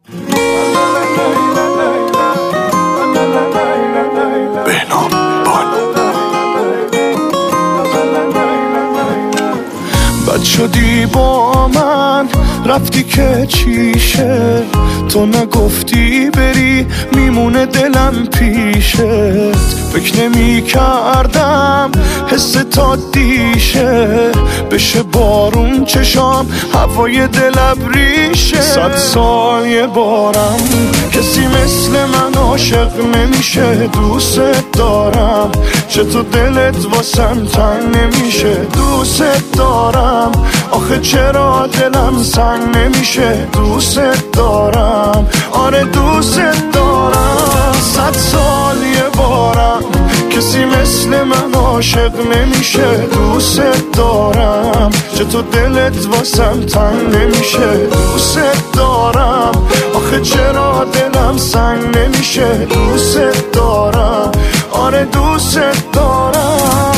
بد شدی با من رفتی که چیشه، تو نگفتی بری میمونه دلم پیشت. فکر نمی کردم حس تا دیشه بشه بارون چشام هوای دلم ریشه. 100 سال یه بارم کسی مثل من عاشق نمیشه. دوست دارم چطور دلت واسم تنگ نمیشه. دوست دارم آخه چرا دلم سنگ نمیشه. دوست دارم آره دوست دارم. 100 سال یه بارم کسی مثل من عاشق نمیشه. دوست دارم چطور دلت واسم تنگ نمیشه. دوست دارم آخه چرا دلم سنگ نمیشه. دوست دارم آره دوست دارم.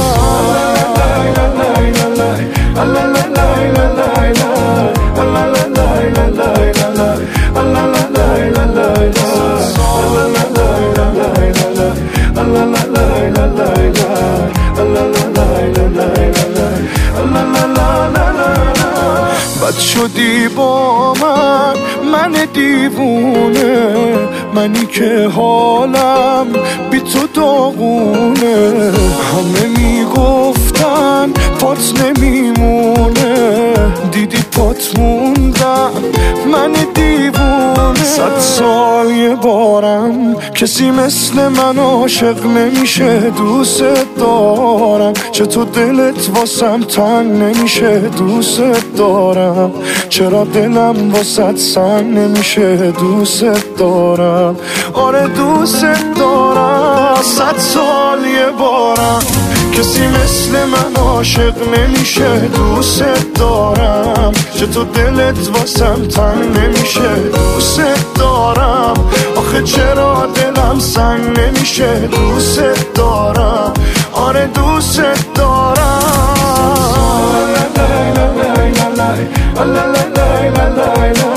بد شدی با من دیوونه، منی که حالم بی تو داغونه. همه میگفتن پات نمیمونه، دیدی پات موندم من دیوونه. 100 سال یه بارم کسی مثل من عاشق نمیشه. دوست دارم چطور دلت واسم تنگ نمیشه. دوست دارم چرا دلم واسط سنگ نمیشه. دوست دارم آره دوست دارم. 100 سال یه بارم کسی مثل من عاشق نمیشه. دوست دارم چطور دلت واسم تنگ نمیشه. دوست دارم آخه چرا دلم سنگ نمیشه. دوست دارم آره دوست دارم.